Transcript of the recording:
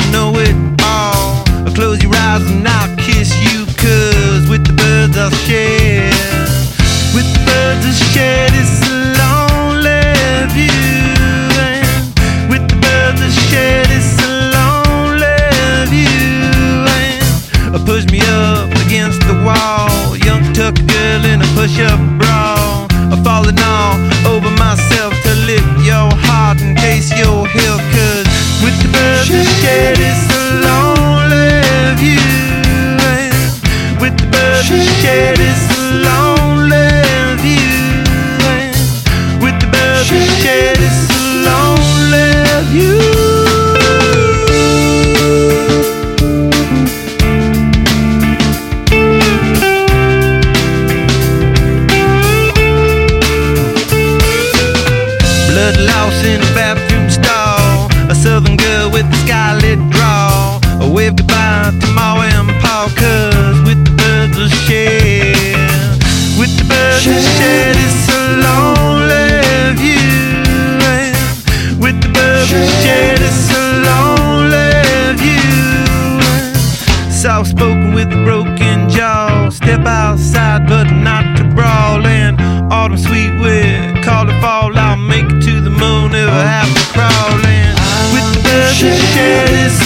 know it all. Close your eyes and I'll kiss you, 'cause with the birds I'll share. With the birds I'll share this lonely view. And with the birds I'll share this lonely view. And push me up against the wall, young tuck girl in a push-up bra. Falling all over myself to lift your heart in case you're here. 'Cause with the birds I share this lonely view. And with the birds I share this lonely view. And with the birds I share this lonely view. Blood lost in a bathroom stall, a southern girl with a skylit draw. A wave goodbye to Ma and Pa, 'cause with the birds I'll share. With the birds I'll share this lonely view. And with the birds I'll share this lonely view. Soft spoken with a broken jaw, step outside but not to brawl. And autumn sweet with call it fall, I'll make it to the moon if I have to crawl. And with the birds I share this